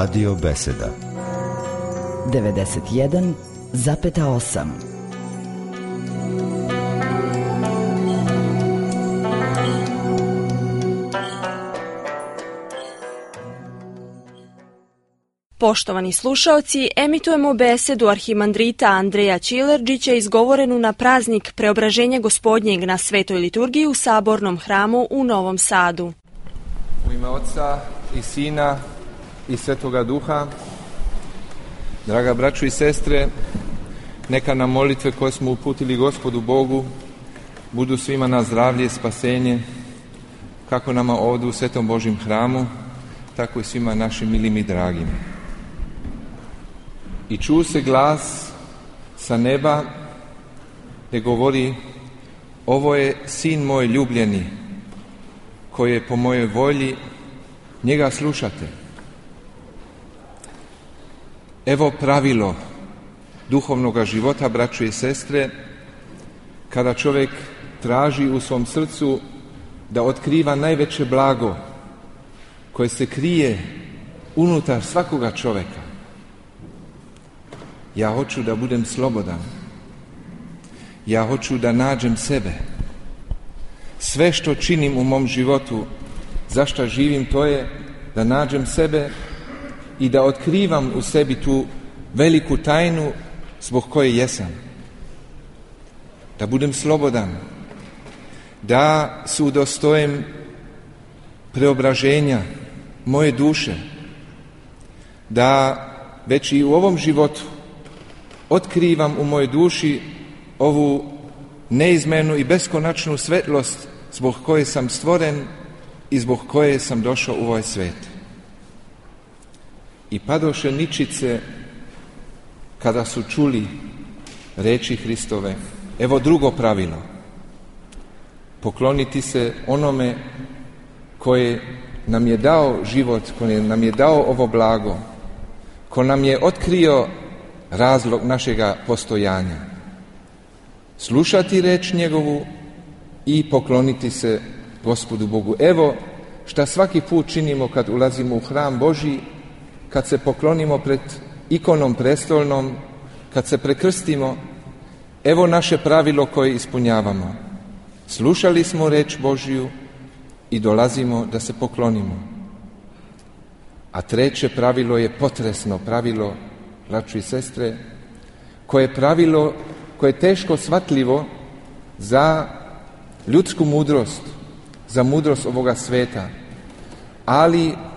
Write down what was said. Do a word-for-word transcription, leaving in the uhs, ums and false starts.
Radio Beseda devedeset jedan zarez osam. Poštovani slušaoci, emitujemo besedu arhimandrita Andreja Čilerđića izgovorenu na praznik Preobraženja Gospodnjeg na Svetoj liturgiji u Sabornom hramu u Novom Sadu. U ime Oca i Sina i Svetoga Duha, draga braćo i sestre, neka nam molitve koje smo uputili Gospodu Bogu budu svima na zdravlje i spasenje, kako nama ovdje u Svetom Božjem hramu, tako i svima našim milim i dragim. I čuo se glas sa neba gdje govori: ovo je sin moj ljubljeni, koji je po mojoj volji, njega slušate. Evo pravilo duhovnog života, braćo i sestre, kada čovjek traži u svom srcu da otkriva najveće blago koje se krije unutar svakoga čovjeka. Ja hoću da budem slobodan. Ja hoću da nađem sebe. Sve što činim u mom životu, zašto živim, to je da nađem sebe i da otkrivam u sebi tu veliku tajnu zbog koje jesam. Da budem slobodan. Da se udostojem preobraženja moje duše. Da već i u ovom životu otkrivam u mojoj duši ovu neizmjernu i beskonačnu svetlost zbog koje sam stvoren i zbog koje sam došao u ovaj svijet. I padoše ničice kada su čuli reči Hristove. Evo drugo pravilo. Pokloniti se onome koje nam je dao život, koji nam je dao ovo blago, ko nam je otkrio razlog našega postojanja. Slušati reč njegovu i pokloniti se Gospodu Bogu. Evo šta svaki put činimo kad ulazimo u hram Božji, kad se poklonimo pred ikonom prestolnom, kad se prekrstimo. Evo naše pravilo koje ispunjavamo. Slušali smo reč Božju i dolazimo da se poklonimo. A treće pravilo je potresno pravilo, braćo i sestre, koje je pravilo koje je teško shvatljivo za ljudsku mudrost, za mudrost ovoga sveta, ali